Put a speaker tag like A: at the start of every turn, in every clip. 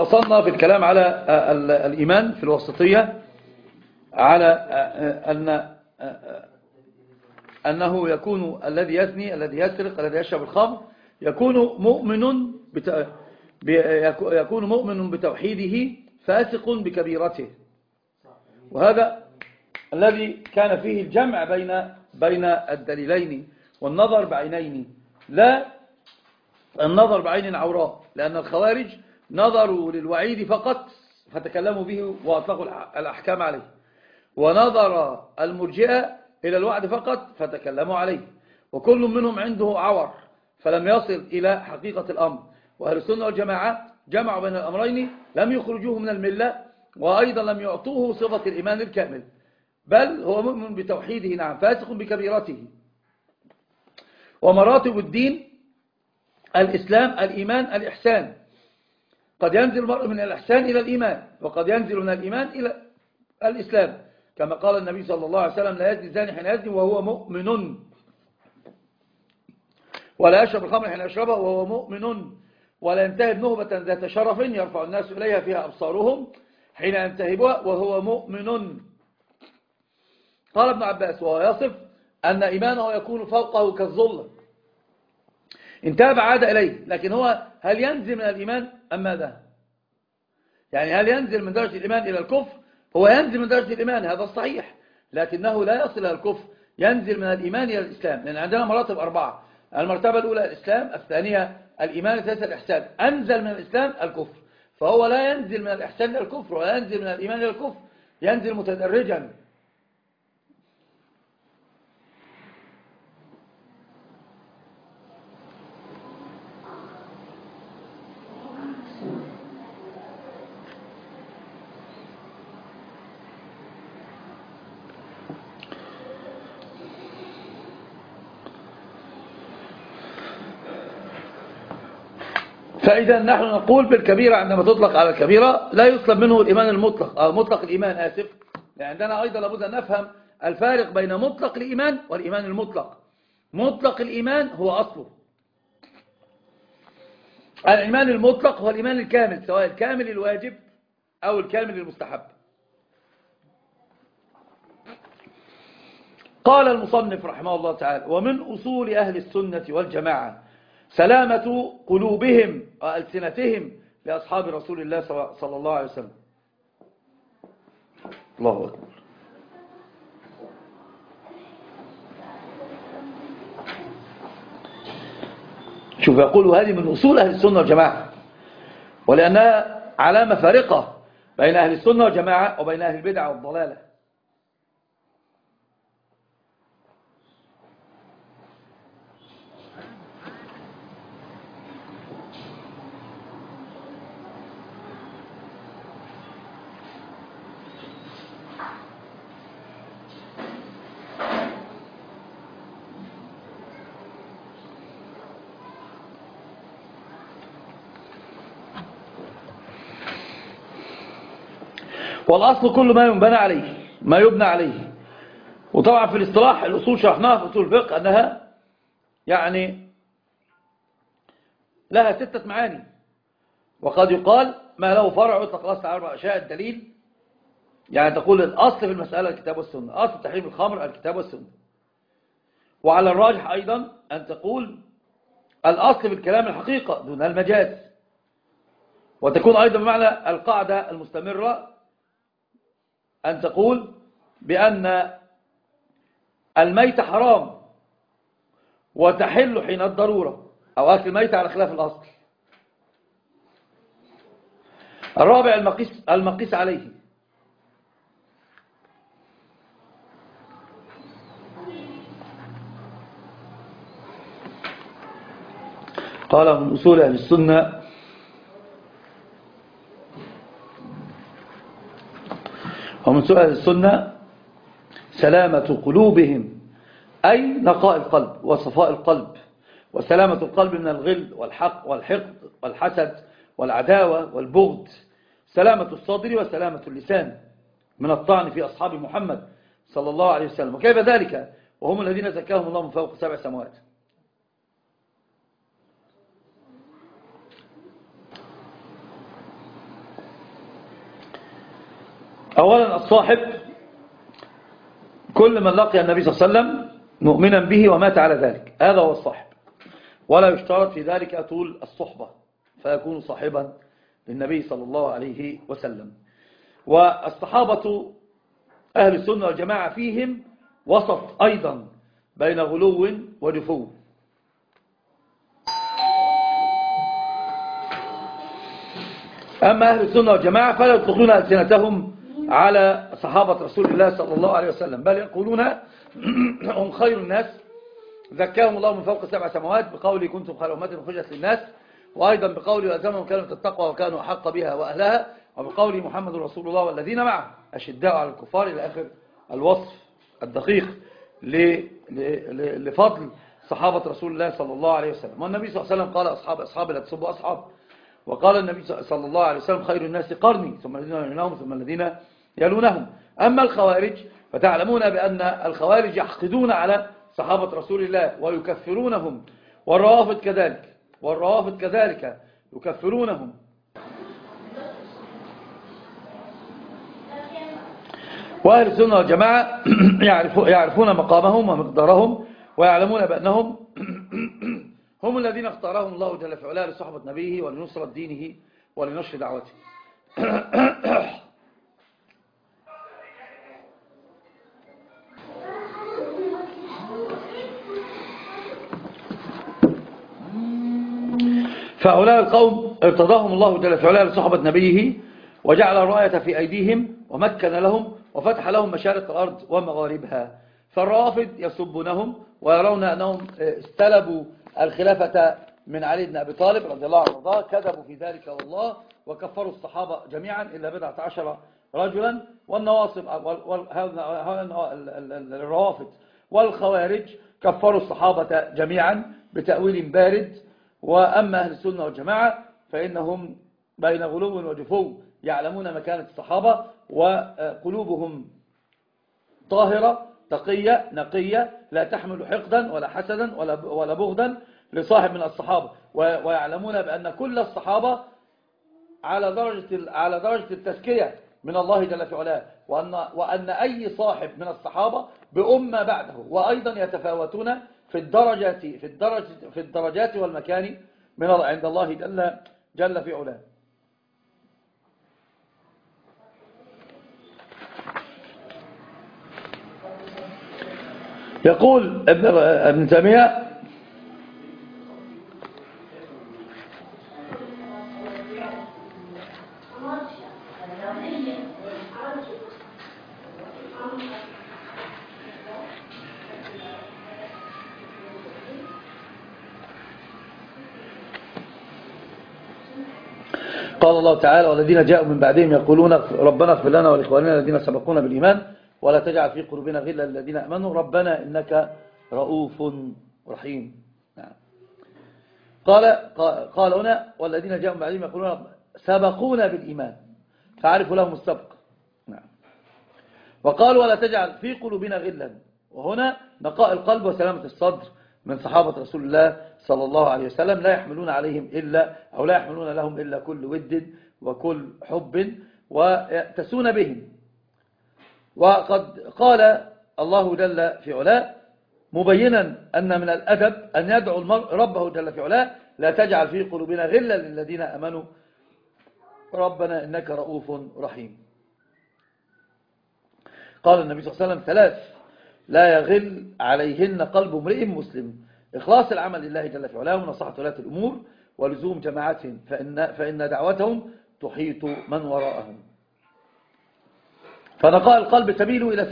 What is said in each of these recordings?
A: وصلنا في الكلام على الإيمان في الوسطية على أنه يكون الذي يزني، الذي يسرق، الذي يشرب الخمر يكون مؤمن بتوحيده فاسق بكبيرته. وهذا الذي كان فيه الجمع بين الدليلين والنظر بعينين، لا النظر بعين عوراء، لأن الخوارج نظروا للوعيد فقط فتكلموا به وأطلقوا الأحكام عليه، ونظر المرجئة إلى الوعد فقط فتكلموا عليه، وكل منهم عنده عور فلم يصل إلى حقيقة الأمر. وأهل السنة والجماعة جمعوا بين الأمرين، لم يخرجوه من الملة وأيضا لم يعطوه صفة الإيمان الكامل، بل هو مؤمن بتوحيده، نعم، فاسق بكبيرته. ومراتب الدين الإسلام، الإيمان، الإحسان. قد ينزل المرء من الإحسان إلى الإيمان، وقد ينزل من الإيمان إلى الإسلام، كما قال النبي صلى الله عليه وسلم: لا يزني الزاني حين يزني وهو مؤمن، ولا يشرب الخمر حين يشربها وهو مؤمن، ولا ينتهب نهبة ذات شرف يرفع الناس إليها فيها أبصارهم حين ينتهبها وهو مؤمن. قال ابن عباس وهو يصف أن إيمانه يكون فوقه كالظل، انتهب عاد إليه. لكن هو هل ينزل من الإيمان أم ماذا؟ يعني هل ينزل من درجة الإيمان إلى الكفر؟ هو ينزل من درجة الإيمان، هذا الصحيح، لكنه لا يصل إلى الكفر، ينزل من الإيمان إلى الإسلام، لأن عندنا مراتب 4: المرتبة الأولى الإسلام، الثانية الإيمان، الثالثة الإحسان. أنزل من الإسلام الكفر، فهو لا ينزل من الإحسان إلى الكفر ولا ينزل من الإيمان إلى الكفر، ينزل متدرجا. فإذا نحن نقول بالكبيرة عندما تطلق على الكبيرة لا يطلب منه الإيمان المطلق أو مطلق الإيمان، آسف، لأن عندنا أيضا لابد أن نفهم الفارق بين مطلق الإيمان والإيمان المطلق. مطلق الإيمان هو أصله، الإيمان المطلق هو الإيمان الكامل، سواء الكامل الواجب أو الكامل المستحب. قال المصنف رحمه الله تعالى: ومن أصول أهل السنة والجماعة سلامة قلوبهم وألسنتهم لأصحاب رسول الله صلى الله عليه وسلم. الله أكبر. شوف، يقول هذه من أصول أهل السنة والجماعة، ولأنها علامة فارقة بين أهل السنة والجماعة وبين أهل البدع والضلالة. والأصل كل ما يبنى عليه، ما يبنى عليه. وطبعا في الاصطلاح الأصول شرحناها في أصول الفقه أنها يعني لها 6 معاني، وقد يقال ما له فرع يطلق الأصل على 4 أشياء: الدليل، يعني تقول الأصل في المسألة الكتاب والسنة، أصل تحريم الخمر الكتاب والسنة. وعلى الراجح أيضا أن تقول الأصل في الكلام الحقيقة دون المجاز، وتكون أيضا بمعنى القاعدة المستمرة أن تقول بأن الميت حرام وتحل حين الضرورة، أو أكل الميت على خلاف الأصل. الرابع المقيس عليه. قال من أصول أهل السنة ومن سؤال السنة سلامة قلوبهم، أي نقاء القلب وصفاء القلب، وسلامة القلب من الغل والحق والحقد والحسد والعداوة والبغض، سلامة الصدر وسلامة اللسان من الطعن في أصحاب محمد صلى الله عليه وسلم. وكيف ذلك وهم الذين زكاهم الله من فوق 7 سماوات. أولا الصاحب كل من لقي النبي صلى الله عليه وسلم مؤمنا به ومات على ذلك، هذا هو الصاحب، ولا يشترط في ذلك طول الصحبة فيكون صاحبا للنبي صلى الله عليه وسلم. والصحابة أهل السنة والجماعة فيهم وسط أيضا بين غلو وجفو. أما أهل السنة والجماعة فلا يطلقون ألسنتهم على صحابة رسول الله صلى الله عليه وسلم، بل يقولون هم خير الناس زكاهم الله من فوق 7 سماوات بقوله كنتم خير أمة أخرجت للناس، وأيضا بقوله ألزمهم كلمة التقوى وكانوا أحق بها وأهلها، وبقوله محمد رسول الله والذين معه أشداء على الكفار إلى آخر الوصف الدقيق لفضل صحابة رسول الله صلى الله عليه وسلم. والنبي صلى الله عليه وسلم قال أصحابي لا تسبوا أصحاب، وقال النبي صلى الله عليه وسلم خير الناس قرني ثم الذين يلونهم ثم الذين يلونهم. أما الخوارج فتعلمون بأن الخوارج يحقدون على صحابة رسول الله ويكفرونهم، والروافض كذلك يكفرونهم. وأهل السنة والجماعة يعرفون مقامهم ومقدارهم، ويعلمون بأنهم هم الذين اختارهم الله جل في علاه لصحبة نبيه ولنصرة دينه ولنشر دعوته. فهؤلاء القوم ارتضاهم الله جل في علاه لصحبة نبيه، وجعل الراية في أيديهم ومكن لهم وفتح لهم مشارق الأرض ومغاربها. فالروافض يسبونهم ويرون أنهم استلبوا الخلافة من علي بن أبي طالب رضي الله عنه وارضاه، كذبوا في ذلك والله، وكفروا الصحابة جميعا إلا 19 رجلا. والنواصب الروافض والخوارج كفروا الصحابة جميعا بتأويل بارد. وأما أهل السنة والجماعة فإنهم بين غلو وجفو، يعلمون مكانة الصحابة وقلوبهم طاهرة تقية نقية لا تحمل حقدا ولا حسدا ولا بغضا لصاحب من الصحابة، ويعلمون بأن كل الصحابة على درجة التزكية من الله جل في علاه، وأن أي صاحب من الصحابة بأمة بعده، وأيضا يتفاوتون في الدرجات والمكان من عند الله جل في علاه. يقول ابن تيمية قال الله تعالى والذين جاءوا من بعدهم يقولون ربنا اغفر لنا ولإخواننا الذين سبقونا بالإيمان ولا تجعل في قلوبنا غلا للذين آمنوا ربنا إنك رؤوف رحيم. قال هنا والذين جاءوا من بعدهم يقولون سبقونا بالإيمان فعرفوا لهم السبق. وقال ولا تجعل في قلوبنا غلا، وهنا نقاء القلب وسلامة الصدر من صحابة رسول الله صلى الله عليه وسلم، لا يحملون لهم إلا كل ود وكل حب ويأتسون بهم. وقد قال الله جل في علاه مبينا أن من الأدب أن يدعو المرء ربه جل في علاه لا تجعل في قلوبنا غلا للذين آمنوا ربنا إنك رؤوف رحيم. قال النبي صلى الله عليه وسلم 3 لا يغل عليهن قلب امرئ مسلم: إخلاص العمل لله جل في علاه، ونصحة ولاة الأمور، ولزوم جماعتهم فإن دعوتهم تحيط من وراءهم. فنقاء القلب سبيله إلى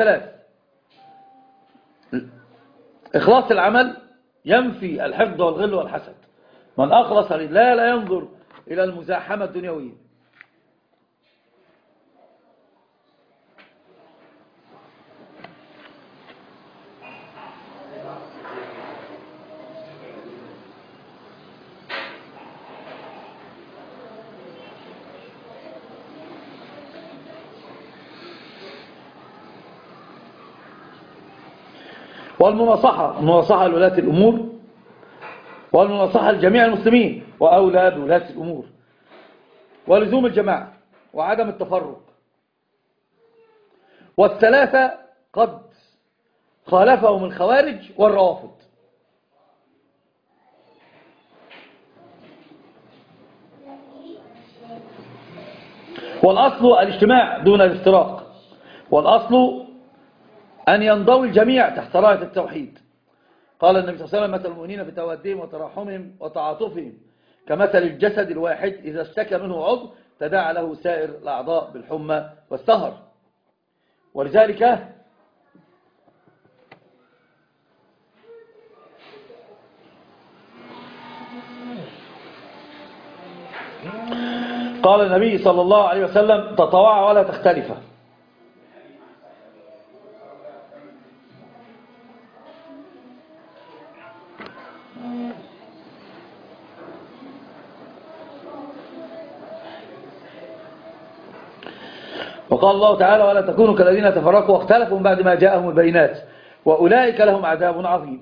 A: 3: إخلاص العمل ينفي الحقد والغل والحسد، من أخلص لله لا ينظر إلى المزاحمة الدنيوية. والمناصحة لولاة الأمور، والمناصحة لجميع المسلمين وأولاد ولاة الأمور، ولزوم الجماعة وعدم التفرق. والثلاثة قد خالفهم الخوارج والروافض. والأصل الاجتماع دون الافتراق، والأصل أن ينضوي الجميع تحت راية التوحيد. قال النبي صلى الله عليه وسلم: مثل المؤمنين في توادهم وتراحمهم وتعاطفهم كمثل الجسد الواحد إذا اشتكى منه عضو تداعى له سائر الأعضاء بالحمى والسهر. ولذلك قال النبي صلى الله عليه وسلم: تطوعوا ولا تختلفوا. وقال الله تعالى: ولا تكونوا كالذين تفرقوا واختلفوا من بعد ما جاءهم البينات وأولئك لهم عذاب عظيم.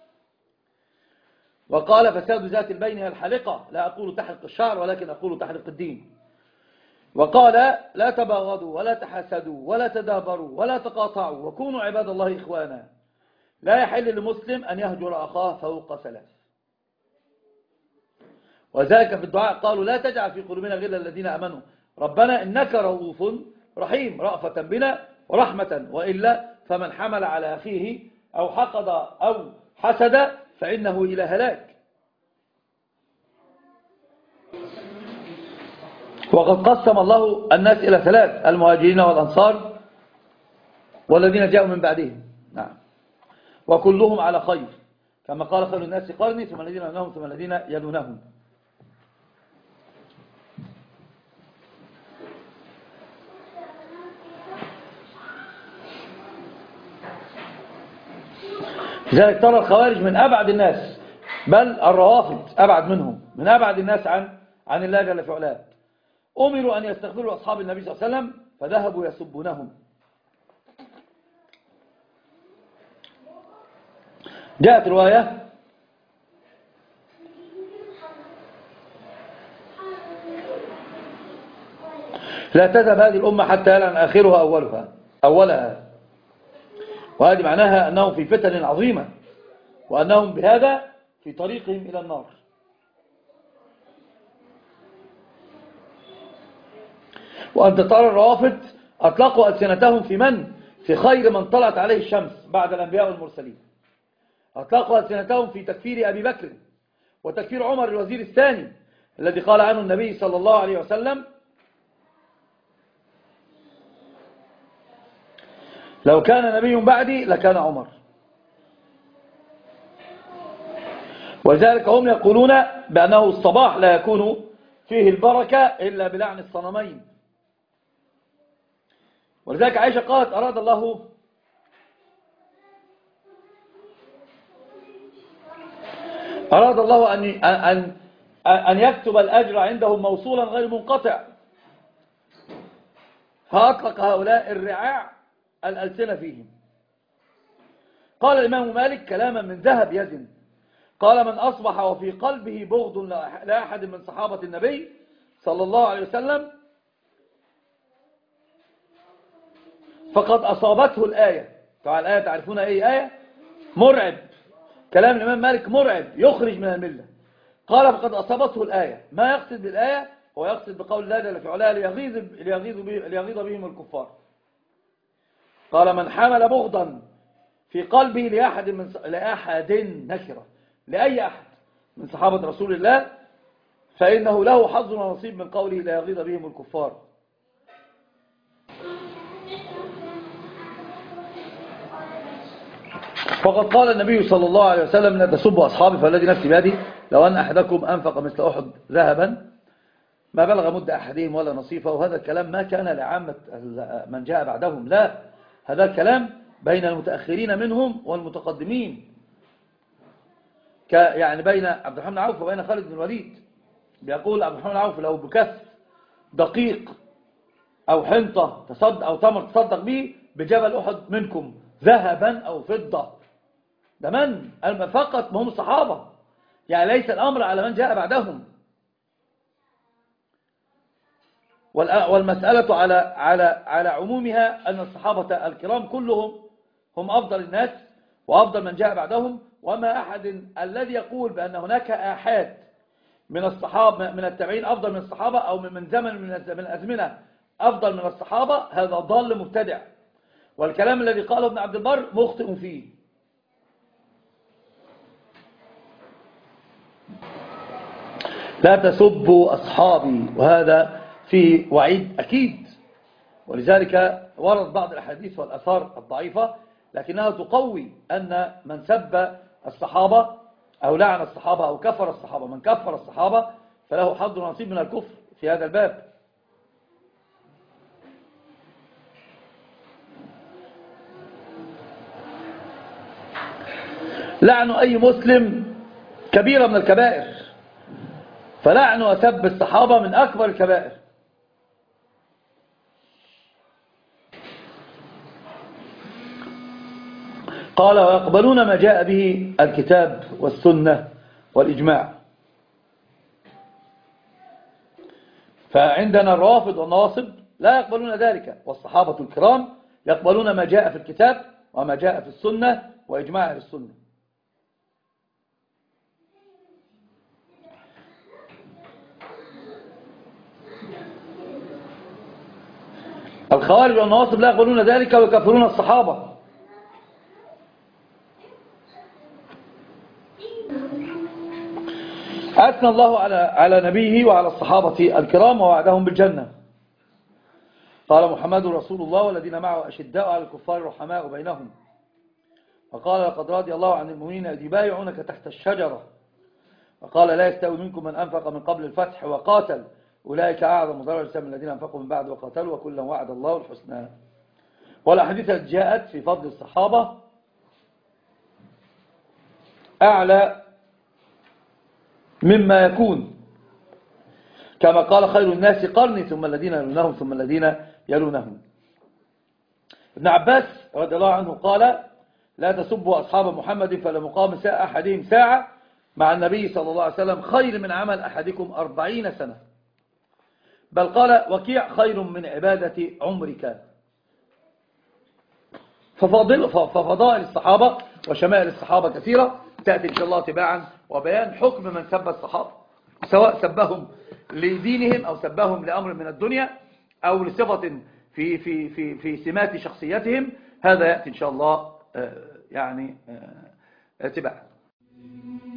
A: وقال: فساد ذات البين هي الحلقة، لا أقول تحرق الشعر ولكن أقول تحرق الدين. وقال: لا تباغضوا ولا تحاسدوا ولا تدابروا ولا تقاطعوا وكونوا عباد الله إخوانا. لا يحل لمسلم أن يهجر أخاه فوق ثلاث. وذلك في الدعاء قالوا: لا تجعل في قلوبنا غلا الذين آمنوا ربنا إنك رؤوف رحيم، رأفة بنا ورحمة، وإلا فمن حمل على أخيه أو حقد أو حسد فإنه إلى هلاك. وقد قسم الله الناس إلى ثلاث: المهاجرين والأنصار والذين جاءوا من بعدهم. نعم. وكلهم على خير، كما قال: خير الناس قرني ثم الذين يلونهم ثم الذين يلونهم. لذلك ترى الخوارج من أبعد الناس، بل الروافض أبعد منهم، من أبعد الناس عن الله جل في علاه. أمروا أن يستغفروا أصحاب النبي صلى الله عليه وسلم فذهبوا يسبونهم. جاءت رواية: لا تذهب هذه الأمة حتى يلعن آخرها أولها. وهذه معناها أنهم في فتن عظيمة، وأنهم بهذا في طريقهم إلى النار. وأنت ترى الروافض أطلقوا ألسنتهم في خير من طلعت عليه الشمس بعد الأنبياء والمرسلين. أطلقوا ألسنتهم في تكفير أبي بكر وتكفير عمر الوزير الثاني الذي قال عنه النبي صلى الله عليه وسلم: لو كان نبي بعدي لكان عمر. ولذلك هم يقولون بأنه الصباح لا يكون فيه البركة إلا بلعن الصنمين. ولذلك عائشة قالت: أراد الله أن يكتب الأجر عندهم موصولا غير منقطع، فأطلق هؤلاء الرعاع الألسنة فيهم. قال الإمام مالك كلاما من ذهب يزن، قال: من أصبح وفي قلبه بغض لأحد من صحابة النبي صلى الله عليه وسلم فقد أصابته الآية. طبعا الآية تعرفون أي آية؟ مرعب. كلام الإمام مالك مرعب يخرج من الملة. قال: فقد أصابته الآية. ما يقصد بالآية؟ هو يقصد بقول الله جل في علاه ليغيظ بهم الكفار. قال: من حمل بغضا في قلبه لأحد نكرة، لأي أحد من صحابة رسول الله، فإنه له حظ ونصيب من قوله ليغيظ بهم الكفار. فقد قال النبي صلى الله عليه وسلم: لا تسبوا أصحابي فالذي نفسي بيده لو أن أحدكم أنفق مثل أحد ذهبا ما بلغ مد أحدهم ولا نصيفه. وهذا الكلام ما كان لعامة من جاء بعدهم، لا، هذا الكلام بين المتأخرين منهم والمتقدمين، يعني بين عبد الرحمن عوف وبين خالد بن الوليد. بيقول عبد الرحمن عوف: لو بكف دقيق أو حنطة أو تمر تصدق به بجبل أحد منكم ذهبا أو فضة. ده من فقط هم الصحابة، يعني ليس الأمر على من جاء بعدهم. والمسألة على عمومها أن الصحابة الكرام كلهم هم أفضل الناس وأفضل من جاء بعدهم، وما أحد الذي يقول بأن هناك آحاد من الصحابة من التابعين أفضل من الصحابة، أو من زمن من الأزمنة أفضل من الصحابة، هذا ضال مبتدع، والكلام الذي قاله ابن عبد البر مخطئ فيه. لا تسبوا أصحابي، وهذا فيه وعيد أكيد، ولذلك ورد بعض الأحاديث والأثار الضعيفة لكنها تقوي أن من سب الصحابة أو لعن الصحابة أو كفر الصحابة، من كفر الصحابة فله حظ ونصيب من الكفر في هذا الباب. لعن أي مسلم كبيرة من الكبائر، فلعن وسب الصحابة من أكبر الكبائر. قال ويقبلون ما جاء به الكتاب والسنة والإجماع. فعندنا الروافض والنواصب لا يقبلون ذلك، والصحابة الكرام يقبلون ما جاء في الكتاب وما جاء في السنة وإجماع السنة. الخوارج والنواصب لا يقبلون ذلك ويكفرون الصحابة. أثنى الله على نبيه وعلى الصحابة الكرام ووعدهم بالجنة. قال محمد رسول الله والذين معه أشداء على الكفار رحماء بينهم. وقال لقد رضي الله عن المؤمنين إذ يبايعونك تحت الشجرة. وقال لا يستوي منكم من أنفق من قبل الفتح وقاتل أولئك أعظم درجة من الذين أنفقوا من بعد وقاتلوا وكلا وعد الله الحسنى. والأحاديث التي جاءت في فضل الصحابة أعلى مما يكون، كما قال خير الناس قرني ثم الذين يلونهم ثم الذين يلونهم. ابن عباس رضي الله عنه قال لا تسبوا أصحاب محمد فلمقام أحدهم ساعة مع النبي صلى الله عليه وسلم خير من عمل أحدكم 40 سنة، بل قال وكيع خير من عبادة عمرك. ففضائل الصحابة وشمائل الصحابة كثيرة تأتي إن شاء الله تباعا، وبيان حكم من سب الصحابة سواء سبهم لدينهم أو سبهم لأمر من الدنيا أو لصفة في سمات شخصيتهم، هذا يأتي إن شاء الله يعني تباعا.